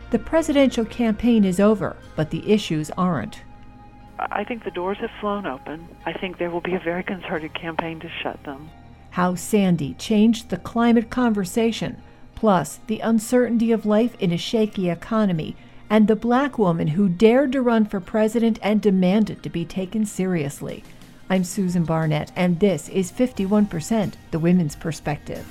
The presidential campaign is over, but the issues aren't. I think the doors have flown open. I think there will be a very concerted campaign to shut them. How Sandy changed the climate conversation, plus the uncertainty of life in a shaky economy, and the black woman who dared to run for president and demanded to be taken seriously. I'm Susan Barnett, and this is 51%, the Women's Perspective.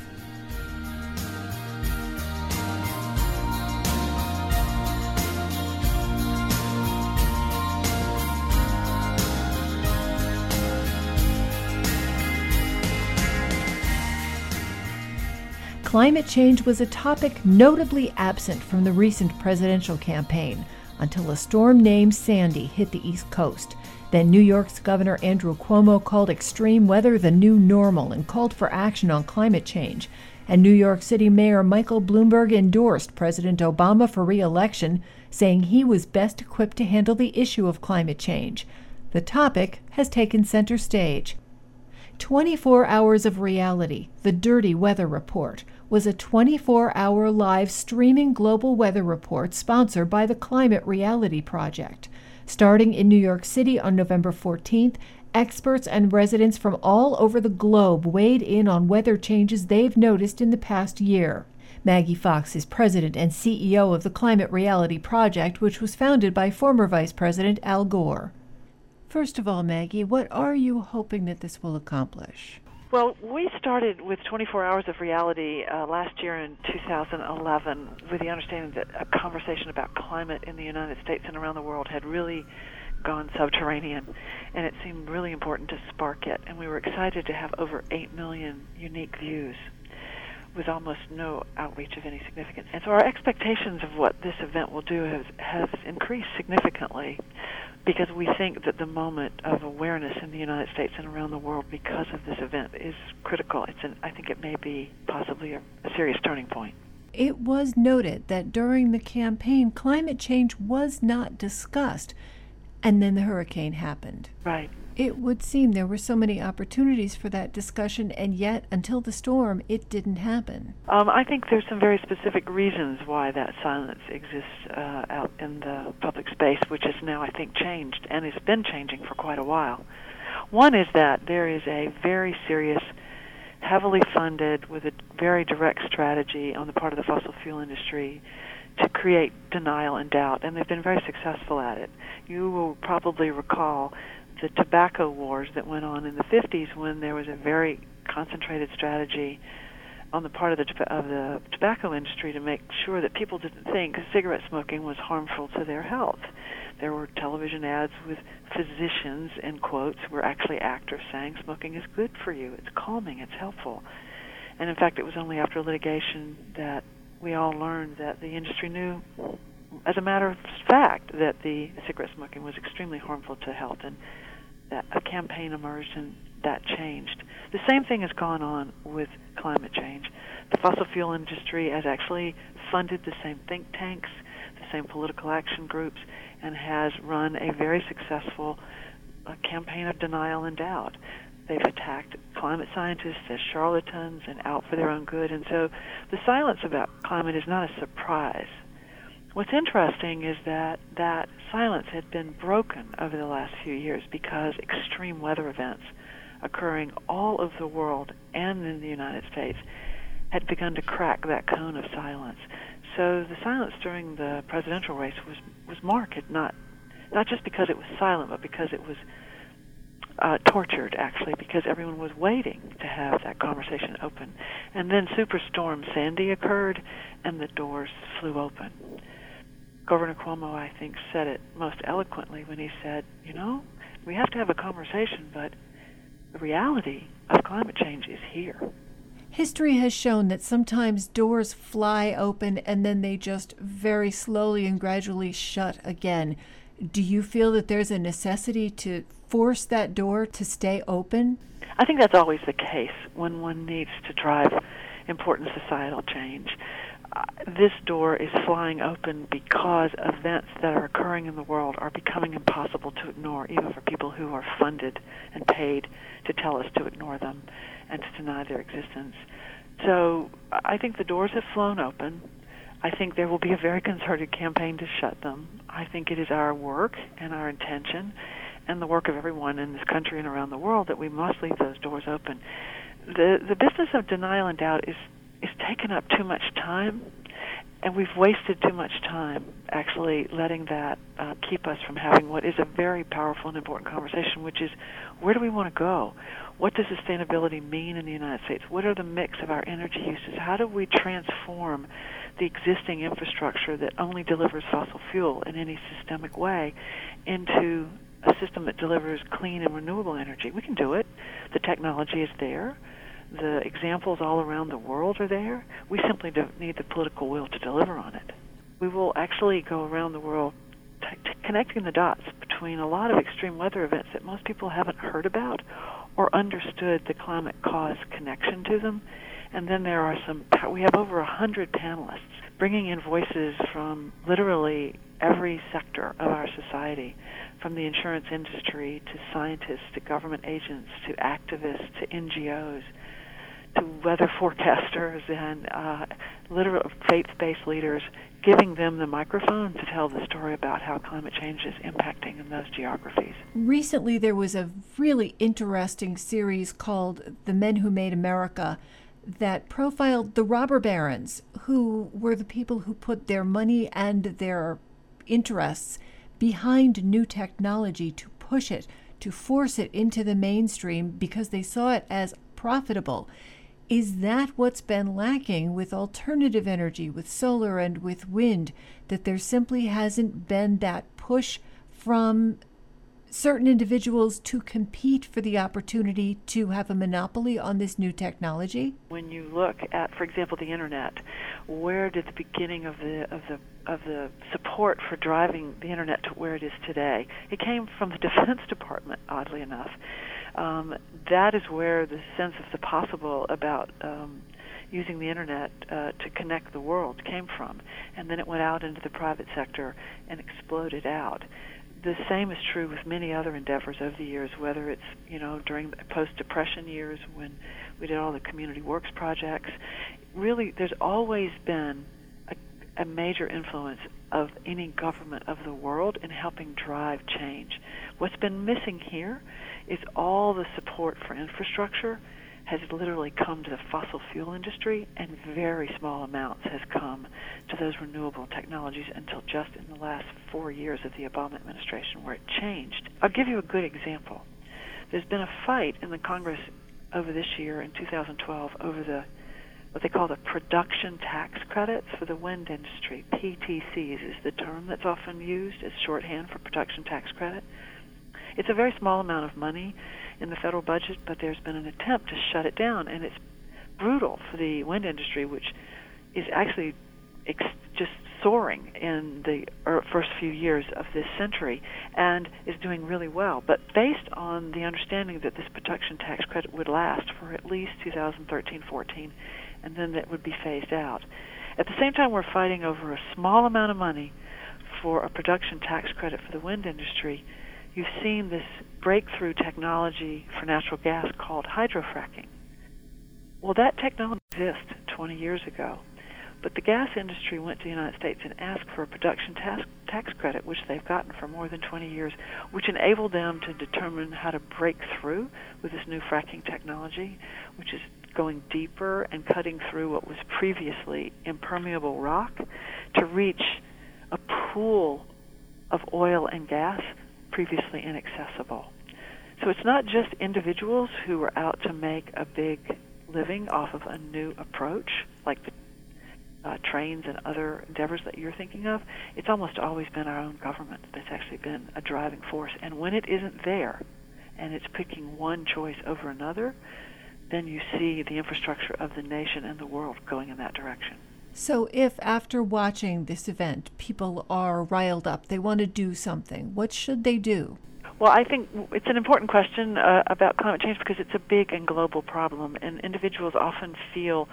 Climate change was a topic notably absent from the recent presidential campaign until a storm named Sandy hit the East Coast. Then New York's Governor Andrew Cuomo called extreme weather the new normal and called for action on climate change. And New York City Mayor Michael Bloomberg endorsed President Obama for re-election, saying he was best equipped to handle the issue of climate change. The topic has taken center stage. 24 Hours of Reality, the Dirty Weather Report, was a 24-hour live streaming global weather report sponsored by the Climate Reality Project. Starting in New York City on November 14th, experts and residents from all over the globe weighed in on weather changes they've noticed in the past year. Maggie Fox is president and CEO of the Climate Reality Project, which was founded by former Vice President Al Gore. First of all, Maggie, what are you hoping that this will accomplish? Well, we started with 24 Hours of Reality last year in 2011 with the understanding that a conversation about climate in the United States and around the world had really gone subterranean, and it seemed really important to spark it. And we were excited to have over 8 million unique views with almost no outreach of any significance. And so our expectations of what this event will do has increased significantly, because we think that the moment of awareness in the United States and around the world because of this event is critical. I think it may be possibly a serious turning point. It was noted that during the campaign, climate change was not discussed, and then the hurricane happened. Right. It would seem there were so many opportunities for that discussion, and yet, until the storm, it didn't happen. I think there's some very specific reasons why that silence exists out in the public space, which has now, I think, changed, and has been changing for quite a while. One is that there is a very serious, heavily funded, with a very direct strategy on the part of the fossil fuel industry to create denial and doubt, and they've been very successful at it. You will probably recall the tobacco wars that went on in the 50s, when there was a very concentrated strategy on the part of the tobacco industry to make sure that people didn't think cigarette smoking was harmful to their health. There were television ads with physicians, in quotes, were actually actors saying smoking is good for you, it's calming, it's helpful. And in fact, it was only after litigation that we all learned that the industry knew, as a matter of fact, that the cigarette smoking was extremely harmful to health, and that a campaign emerged and that changed. The same thing has gone on with climate change. The fossil fuel industry has actually funded the same think tanks, the same political action groups, and has run a very successful campaign of denial and doubt. They've attacked climate scientists as charlatans and out for their own good, and so the silence about climate is not a surprise. What's interesting is that that silence had been broken over the last few years because extreme weather events occurring all over the world and in the United States had begun to crack that cone of silence. So the silence during the presidential race was marked, not just because it was silent, but because it was tortured, actually, because everyone was waiting to have that conversation open. And then Superstorm Sandy occurred, and the doors flew open. Governor Cuomo, I think, said it most eloquently when he said, we have to have a conversation, but the reality of climate change is here. History has shown that sometimes doors fly open and then they just very slowly and gradually shut again. Do you feel that there's a necessity to force that door to stay open? I think that's always the case when one needs to drive important societal change. This door is flying open because events that are occurring in the world are becoming impossible to ignore, even for people who are funded and paid to tell us to ignore them and to deny their existence. So I think the doors have flown open. I think there will be a very concerted campaign to shut them. I think it is our work and our intention and the work of everyone in this country and around the world that we must leave those doors open. The business of denial and doubt is taken up too much time, and we've wasted too much time actually letting that keep us from having what is a very powerful and important conversation, which is, where do we want to go? What does sustainability mean in the United States? What are the mix of our energy uses? How do we transform the existing infrastructure that only delivers fossil fuel in any systemic way into a system that delivers clean and renewable energy? We can do it. The technology is there. The examples all around the world are there. We simply don't need the political will to deliver on it. We will actually go around the world connecting the dots between a lot of extreme weather events that most people haven't heard about or understood the climate cause connection to them. And then there are we have over 100 panelists bringing in voices from literally every sector of our society, from the insurance industry to scientists to government agents to activists to NGOs to weather forecasters and literal faith-based leaders, giving them the microphone to tell the story about how climate change is impacting in those geographies. Recently, there was a really interesting series called The Men Who Made America that profiled the robber barons, who were the people who put their money and their interests behind new technology to push it, to force it into the mainstream because they saw it as profitable. Is that what's been lacking with alternative energy, with solar and with wind, that there simply hasn't been that push from certain individuals to compete for the opportunity to have a monopoly on this new technology? When you look at, for example, the internet, where did the beginning of the support for driving the internet to where it is today? It came from the Defense Department, oddly enough. That is where the sense of the possible about using the internet to connect the world came from. And then it went out into the private sector and exploded out. The same is true with many other endeavors over the years, whether it's, during the post-Depression years when we did all the community works projects. Really, there's always been a major influence of any government of the world in helping drive change. What's been missing here is all the support for infrastructure has literally come to the fossil fuel industry, and very small amounts has come to those renewable technologies until just in the last 4 years of the Obama administration, where it changed. I'll give you a good example. There's been a fight in the Congress over this year, in 2012, over what they call the production tax credits for the wind industry. PTCs is the term that's often used as shorthand for production tax credit. It's a very small amount of money in the federal budget, but there's been an attempt to shut it down, and it's brutal for the wind industry, which is actually just soaring in the first few years of this century and is doing really well. But based on the understanding that this production tax credit would last for at least 2013-14, and then that would be phased out. At the same time, we're fighting over a small amount of money for a production tax credit for the wind industry. You've seen this breakthrough technology for natural gas called hydrofracking. Well, that technology existed 20 years ago, but the gas industry went to the United States and asked for a production tax credit, which they've gotten for more than 20 years, which enabled them to determine how to break through with this new fracking technology, which is going deeper and cutting through what was previously impermeable rock to reach a pool of oil and gas previously inaccessible. So it's not just individuals who are out to make a big living off of a new approach, like the trains and other endeavors that you're thinking of. It's almost always been our own government that's actually been a driving force. And when it isn't there, and it's picking one choice over another, then you see the infrastructure of the nation and the world going in that direction. So if after watching this event, people are riled up, they want to do something, what should they do? Well, I think it's an important question about climate change because it's a big and global problem, and individuals often feel,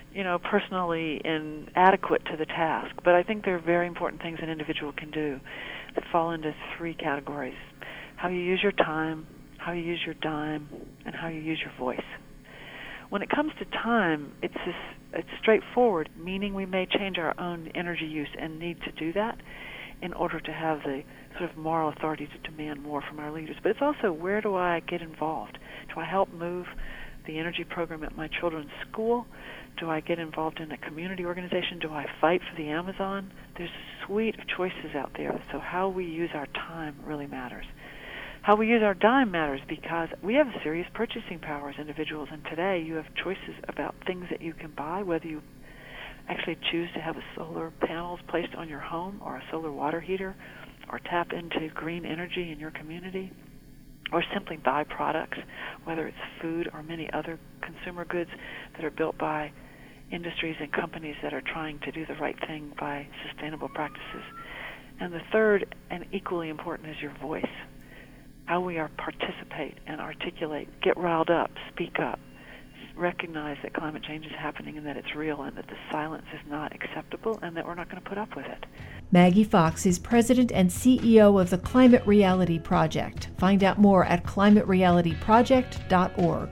personally inadequate to the task. But I think there are very important things an individual can do that fall into three categories: how you use your time, how you use your dime, and how you use your voice. When it comes to time, it's straightforward, meaning we may change our own energy use and need to do that in order to have the sort of moral authority to demand more from our leaders. But it's also, where do I get involved? Do I help move the energy program at my children's school? Do I get involved in a community organization? Do I fight for the Amazon? There's a suite of choices out there, so how we use our time really matters. How we use our dime matters, because we have serious purchasing power as individuals, and today you have choices about things that you can buy, whether you actually choose to have solar panels placed on your home or a solar water heater, or tap into green energy in your community, or simply buy products, whether it's food or many other consumer goods that are built by industries and companies that are trying to do the right thing by sustainable practices. And the third, and equally important, is your voice. How we participate and articulate, get riled up, speak up, recognize that climate change is happening and that it's real and that the silence is not acceptable and that we're not going to put up with it. Maggie Fox is president and CEO of the Climate Reality Project. Find out more at climaterealityproject.org.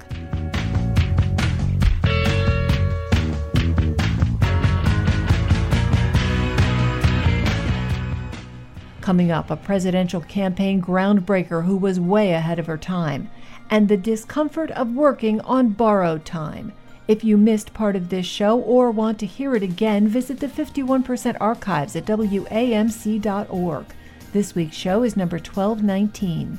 Coming up, a presidential campaign groundbreaker who was way ahead of her time, and the discomfort of working on borrowed time. If you missed part of this show or want to hear it again, visit the 51% archives at WAMC.org. This week's show is number 1219.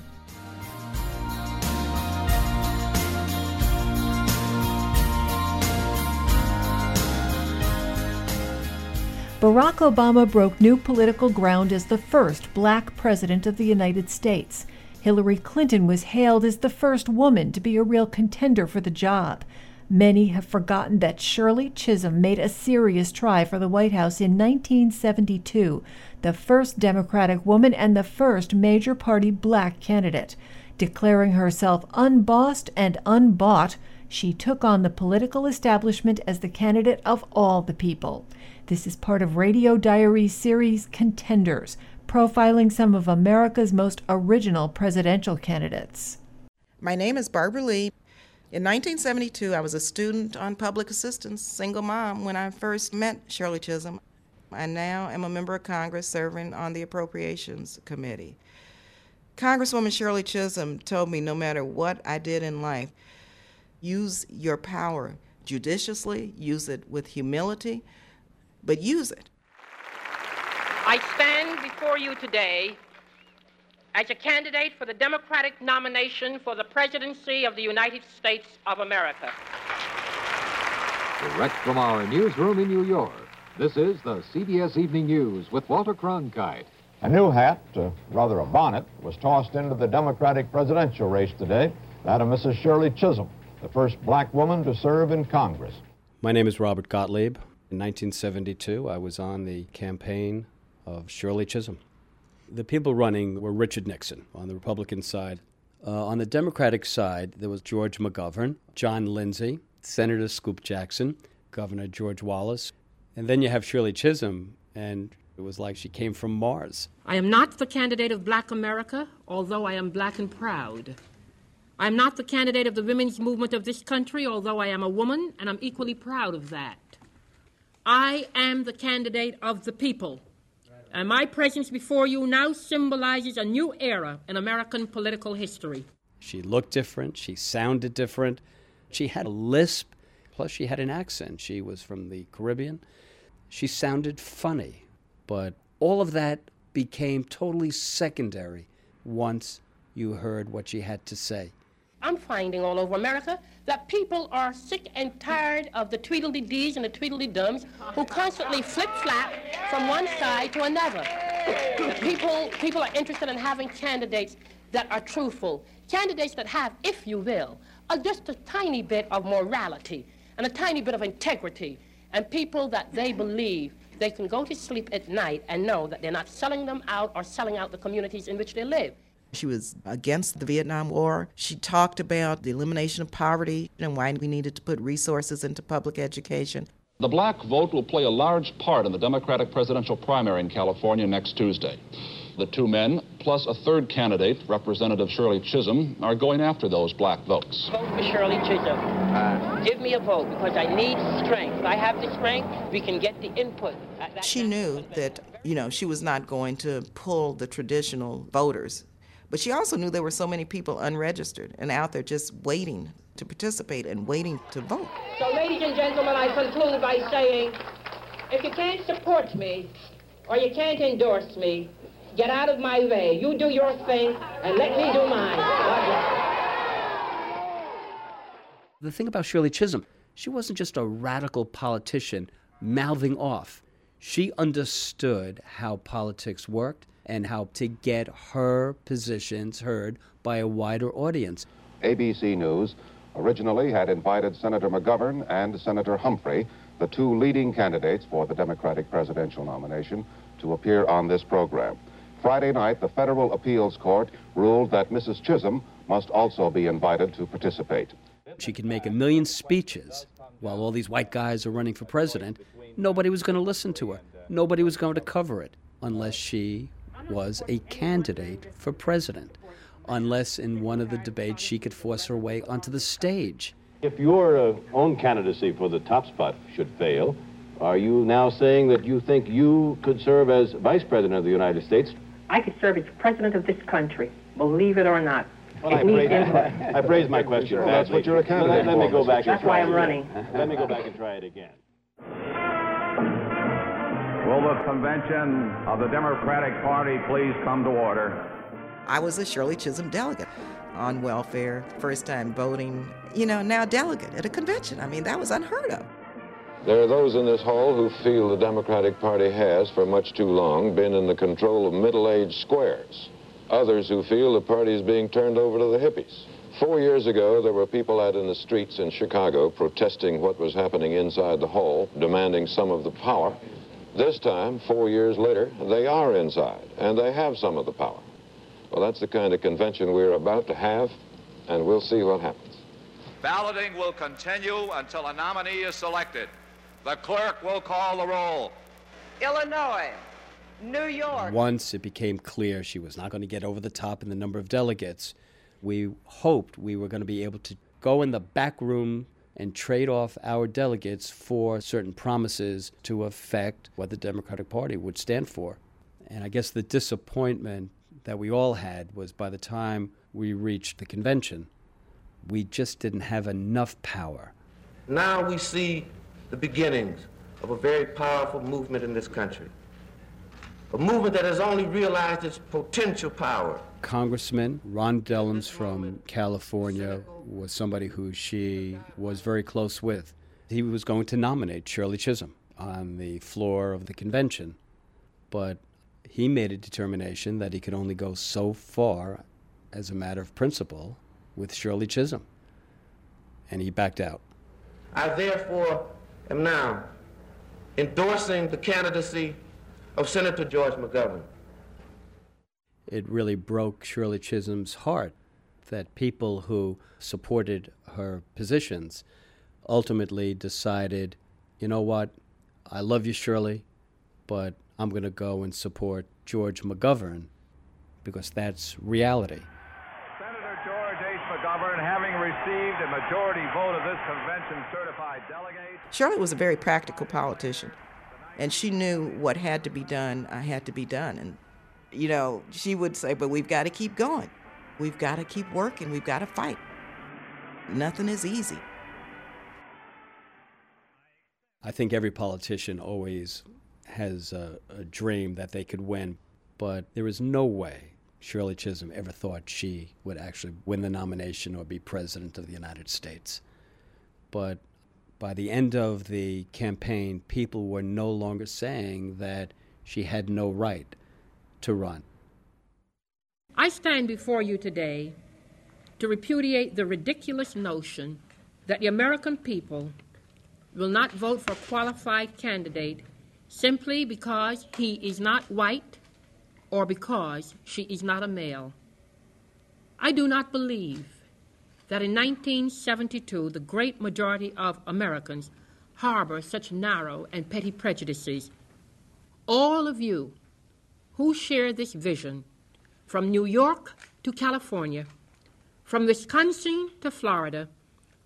Barack Obama broke new political ground as the first black president of the United States. Hillary Clinton was hailed as the first woman to be a real contender for the job. Many have forgotten that Shirley Chisholm made a serious try for the White House in 1972, the first Democratic woman and the first major party black candidate. Declaring herself unbossed and unbought, she took on the political establishment as the candidate of all the people. This is part of Radio Diary's series Contenders, profiling some of America's most original presidential candidates. My name is Barbara Lee. In 1972, I was a student on public assistance, single mom, when I first met Shirley Chisholm. I now am a member of Congress serving on the Appropriations Committee. Congresswoman Shirley Chisholm told me no matter what I did in life, use your power judiciously, use it with humility, but use it. I stand before you today as a candidate for the Democratic nomination for the presidency of the United States of America. Direct from our newsroom in New York, this is the CBS Evening News with Walter Cronkite. A new hat, rather a bonnet, was tossed into the Democratic presidential race today, that of Mrs. Shirley Chisholm, the first black woman to serve in Congress. My name is Robert Gottlieb. In 1972, I was on the campaign of Shirley Chisholm. The people running were Richard Nixon on the Republican side. On the Democratic side, there was George McGovern, John Lindsay, Senator Scoop Jackson, Governor George Wallace. And then you have Shirley Chisholm, and it was like she came from Mars. I am not the candidate of Black America, although I am black and proud. I am not the candidate of the women's movement of this country, although I am a woman, and I'm equally proud of that. I am the candidate of the people, and my presence before you now symbolizes a new era in American political history. She looked different, she sounded different, she had a lisp, plus she had an accent. She was from the Caribbean. She sounded funny, but all of that became totally secondary once you heard what she had to say. I'm finding all over America that people are sick and tired of the Tweedledee-Dees and the Tweedledee-Dums who constantly flip-flap from one side to another. People are interested in having candidates that are truthful, candidates that have, if you will, just a tiny bit of morality and a tiny bit of integrity, and people that they believe they can go to sleep at night and know that they're not selling them out or selling out the communities in which they live. She was against the Vietnam War. She talked about the elimination of poverty and why we needed to put resources into public education. The black vote will play a large part in the Democratic presidential primary in California next Tuesday. The two men, plus a third candidate, Representative Shirley Chisholm, are going after those black votes. Vote for Shirley Chisholm. Give me a vote because I need strength. If I have the strength, we can get the input. She knew that, she was not going to pull the traditional voters. But she also knew there were so many people unregistered and out there just waiting to participate and waiting to vote. So, ladies and gentlemen, I conclude by saying, if you can't support me or you can't endorse me, get out of my way. You do your thing and let me do mine. God bless. The thing about Shirley Chisholm, she wasn't just a radical politician mouthing off. She understood how politics worked and how to get her positions heard by a wider audience. ABC News originally had invited Senator McGovern and Senator Humphrey, the two leading candidates for the Democratic presidential nomination, to appear on this program. Friday night, the Federal Appeals Court ruled that Mrs. Chisholm must also be invited to participate. She could make a million speeches while all these white guys are running for president. Nobody was going to listen to her. Nobody was going to cover it unless she was a candidate for president, unless in one of the debates she could force her way onto the stage. If your own candidacy for the top spot should fail, are you now saying that you think you could serve as Vice President of the United States? I could serve as President of this country, believe it or not. Well, I phrased my question badly. That's what you're a candidate Let me go back and That's why try I'm it running. again. Let me go back and try it again. Will the convention of the Democratic Party please come to order? I was a Shirley Chisholm delegate on welfare, first time voting, now delegate at a convention. I mean, that was unheard of. There are those in this hall who feel the Democratic Party has, for much too long, been in the control of middle-aged squares. Others who feel the party is being turned over to the hippies. 4 years ago, there were people out in the streets in Chicago protesting what was happening inside the hall, demanding some of the power. This time, 4 years later, they are inside, and they have some of the power. Well, that's the kind of convention we're about to have, and we'll see what happens. Balloting will continue until a nominee is selected. The clerk will call the roll. Illinois, New York. Once it became clear she was not going to get over the top in the number of delegates, we hoped we were going to be able to go in the back room and trade off our delegates for certain promises to affect what the Democratic Party would stand for. And I guess the disappointment that we all had was by the time we reached the convention, we just didn't have enough power. Now we see the beginnings of a very powerful movement in this country. A movement that has only realized its potential power. Congressman Ron Dellums from California was somebody who she was very close with. He was going to nominate Shirley Chisholm on the floor of the convention, but he made a determination that he could only go so far as a matter of principle with Shirley Chisholm, and he backed out. I therefore am now endorsing the candidacy of Senator George McGovern. It really broke Shirley Chisholm's heart that people who supported her positions ultimately decided, you know what, I love you, Shirley, but I'm going to go and support George McGovern because that's reality. Senator George H. McGovern, having received a majority vote of this convention certified delegate. Shirley was a very practical politician, and she knew what had to be done had to be done. And, she would say, but we've got to keep going. We've got to keep working. We've got to fight. Nothing is easy. I think every politician always has a dream that they could win, but there is no way Shirley Chisholm ever thought she would actually win the nomination or be president of the United States. But by the end of the campaign, people were no longer saying that she had no right to run. I stand before you today to repudiate the ridiculous notion that the American people will not vote for a qualified candidate simply because he is not white or because she is not a male. I do not believe that in 1972 the great majority of Americans harbor such narrow and petty prejudices. All of you who share this vision, from New York to California, from Wisconsin to Florida,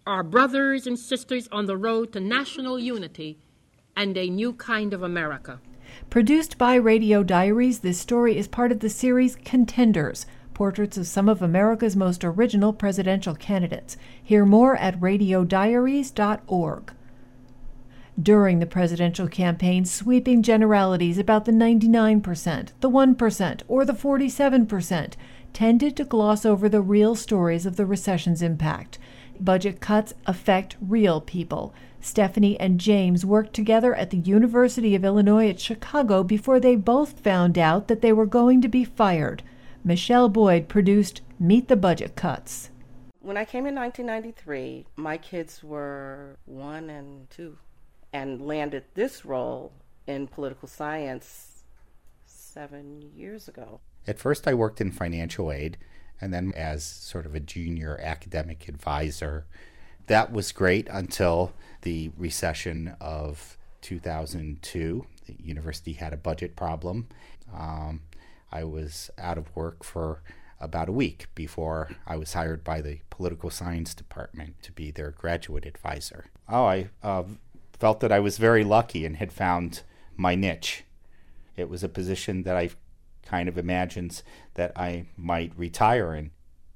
are brothers and sisters on the road to national unity and a new kind of America. Produced by Radio Diaries, this story is part of the series Contenders, portraits of some of America's most original presidential candidates. Hear more at radiodiaries.org. During the presidential campaign, sweeping generalities about the 99%, the 1%, or the 47% tended to gloss over the real stories of the recession's impact. Budget cuts affect real people. Stephanie and James worked together at the University of Illinois at Chicago before they both found out that they were going to be fired. Michelle Boyd produced Meet the Budget Cuts. When I came in 1993, my kids were 1 and 2. And landed this role in political science 7 years ago. At first I worked in financial aid, and then as sort of a junior academic advisor. That was great until the recession of 2002. The university had a budget problem. I was out of work for about a week before I was hired by the political science department to be their graduate advisor. I felt that I was very lucky and had found my niche. It was a position that I kind of imagined that I might retire in.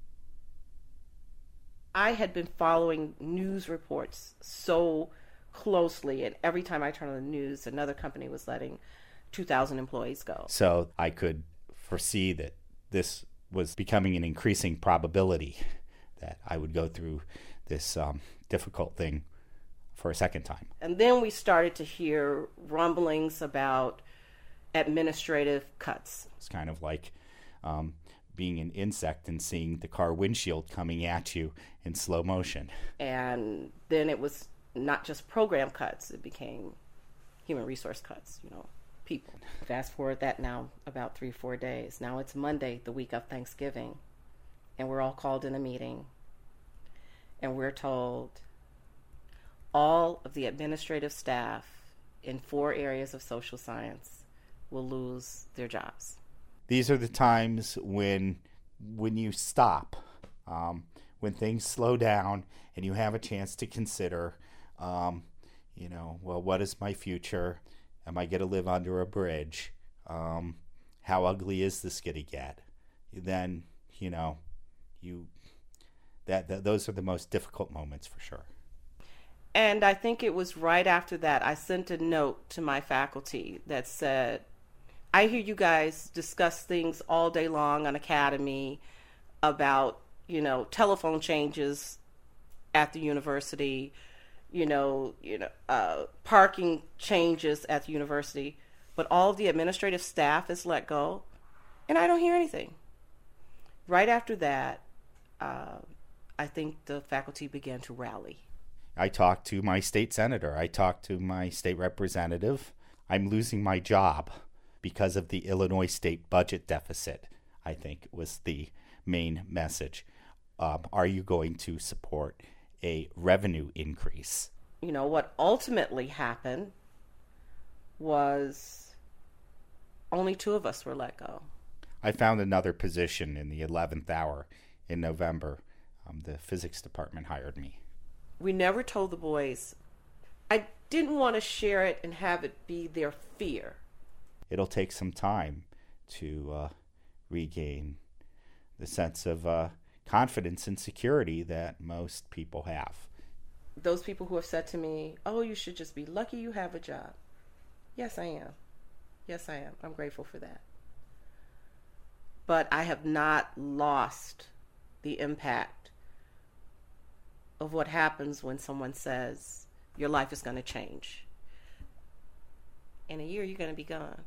I had been following news reports so closely, and every time I turned on the news, another company was letting 2,000 employees go. So I could foresee that this was becoming an increasing probability that I would go through this difficult thing for a second time. And then we started to hear rumblings about administrative cuts. It's kind of like being an insect and seeing the car windshield coming at you in slow motion. And then it was not just program cuts, it became human resource cuts, people. Fast forward that now about 3-4 days. Now it's Monday, the week of Thanksgiving, and we're all called in a meeting, and we're told all of the administrative staff in 4 areas of social science will lose their jobs. These are the times when you stop, when things slow down and you have a chance to consider, what is my future? Am I going to live under a bridge? How ugly is this going to get? Then, those are the most difficult moments for sure. And I think it was right after that I sent a note to my faculty that said, I hear you guys discuss things all day long on Academy about, telephone changes at the university, parking changes at the university, but all of the administrative staff is let go, and I don't hear anything. Right after that, I think the faculty began to rally. I talked to my state senator. I talked to my state representative. I'm losing my job because of the Illinois state budget deficit, I think was the main message. Are you going to support a revenue increase? What ultimately happened was only 2 of us were let go. I found another position in the 11th hour in November. The physics department hired me. We never told the boys. I didn't want to share it and have it be their fear. It'll take some time to regain the sense of confidence and security that most people have. Those people who have said to me, oh, you should just be lucky you have a job. Yes, I am. Yes, I am. I'm grateful for that. But I have not lost the impact of what happens when someone says, your life is going to change. In a year, you're going to be gone.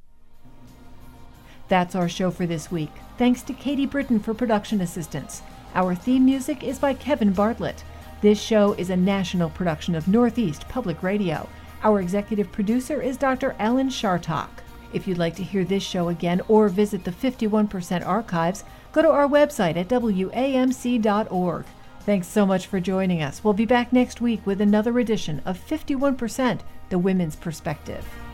That's our show for this week. Thanks to Katie Britton for production assistance. Our theme music is by Kevin Bartlett. This show is a national production of Northeast Public Radio. Our executive producer is Dr. Alan Shartok. If you'd like to hear this show again or visit the 51% archives, go to our website at wamc.org. Thanks so much for joining us. We'll be back next week with another edition of 51%, The Women's Perspective.